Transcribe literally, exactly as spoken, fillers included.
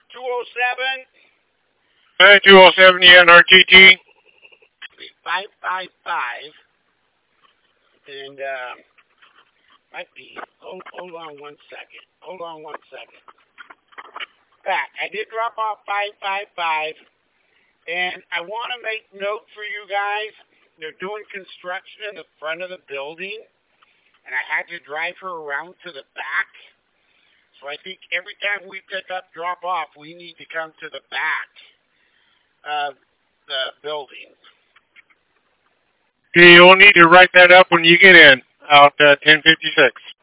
two oh seven. Hi, two oh seven, yeah, N R T T. five five five. And, uh, might be, hold, hold on one second. Hold on one second. Back. I did drop off five five five. And I want to make note for you guys. They're doing construction in the front of the building. And I had to drive her around to the back. So I think every time we pick up, drop off, we need to come to the back of the building. You'll need to write that up when you get in, out uh, ten fifty-six.